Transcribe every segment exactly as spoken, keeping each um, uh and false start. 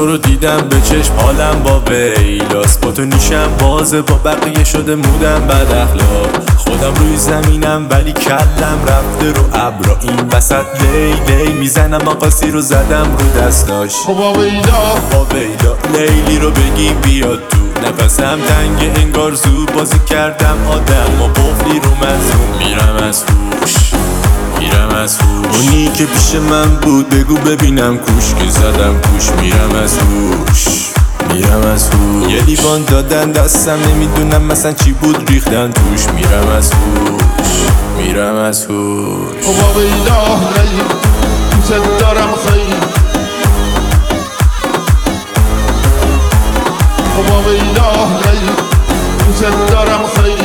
تو رو دیدم به چشم حالم با ویلاس، با تو نیشم بازه با بقیه شده مودم بد اخلاق. خودم روی زمینم ولی کلم رفته رو ابرا، این وسط لی لی میزنم آقاسی رو زدم رو دستاش. با ویلا با ویلا لیلی رو بگیم بیاد تو، نفسم تنگ انگار زود بازی کردم آدم و قفلی رو مزون. میرم از هوش میرم از هوش، اونی که پیش من بود بگو ببینم کوش که زدم کوش. میرم از هوش میرم از هوش، یه لیوان دادن دستم نمیدونم مثلا چی بود ریختن توش. میرم از هوش میرم از هوش. با ویلا خیلی دوست دارم خیلی، با ویلا خیلی دوست دارم خیلی.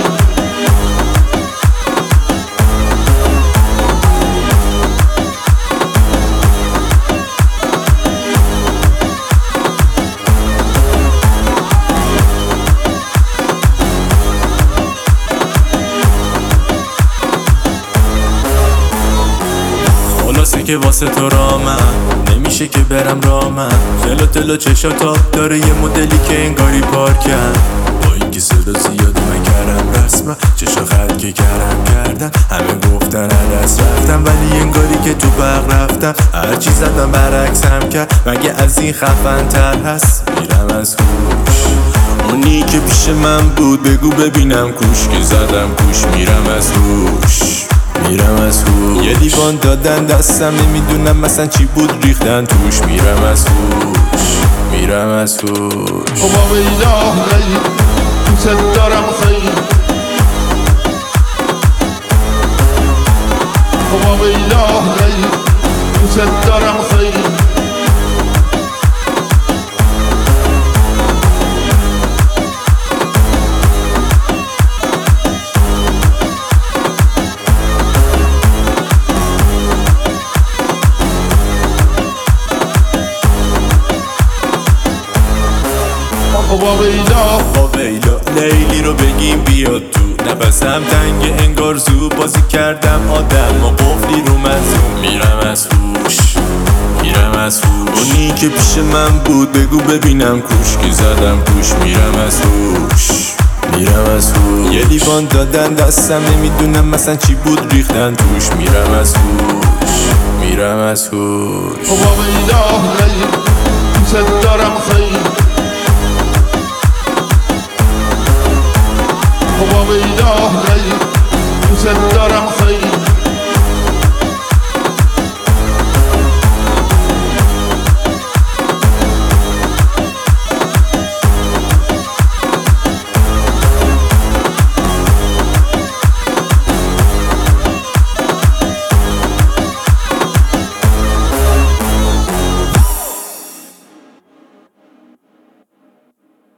خلاصه که واسه تو را من نمیشه که برم را من، تلو تلو چشا تاب داره یه مدلی که انگاری پارکن. با اینکه صدا زیاده من کردم رسمه، چشا خط که کردم کردن همه گفتن عدس رفتم، ولی انگاری که تو برق رفتم هرچی زدم برعکسم کرد. مگه از این خفن تر هست؟ میرم از هوش، اونی که پیش من بود بگو ببینم کوش که زدم کوش. میرم از هوش میرم از هوش، یه لیوان دادن دستم نمیدونم مثلا چی بود ریختن توش. میرم از هوش میرم از هوش. با ویلا خیلی دوست دارم خیلی، با ویلا خیلی دوست دارم خیلی. با ویلا با ویلا لیلی رو بگیم بیاد تو، نفسم تنگ انگار زود بازی کردم آدم و قفلی رو مزون. میرم از هوش میرم از هوش، اونی که پیش من بود بگو ببینم کوش که زدم کوش. میرم از هوش میرم از هوش، یه لیوان دادن دستم نمیدونم مثلا چی بود ریختن توش. میرم از هوش میرم از هوش. با ویلا خیلی دوست دارم خیلی، با ویلا خیلی